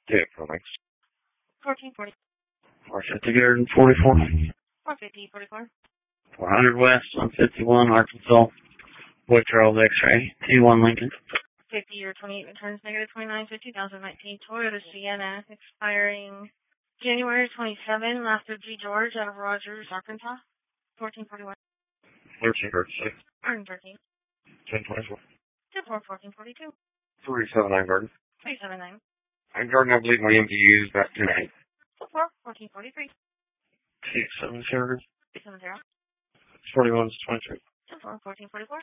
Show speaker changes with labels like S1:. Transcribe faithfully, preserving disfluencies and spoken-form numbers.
S1: Yeah, Phoenix.
S2: fourteen forty.
S1: four fifty Garden, forty-four.
S2: four fifty, forty-four.
S1: four hundred West, one fifty-one, Arkansas. Boy Charles X-ray, T one Lincoln.
S2: fifty or twenty-eight returns negative twenty-nine fifty, two thousand nineteen Toyota Sienna, expiring January twenty-seventh, Master G. George out of Rogers, Arkansas. fourteen forty-one.
S1: thirteen thirty-six.
S2: one thirteen.
S1: ten twenty-four.
S2: two four fourteen forty-two.
S1: three seventy-nine Garden.
S2: three seventy-nine.
S1: And Garden, I believe my M D U is back tonight.
S2: two four fourteen forty-three.
S1: six seven zero.
S2: three seven zero.
S1: forty-one twenty-three.
S2: two four fourteen forty-four.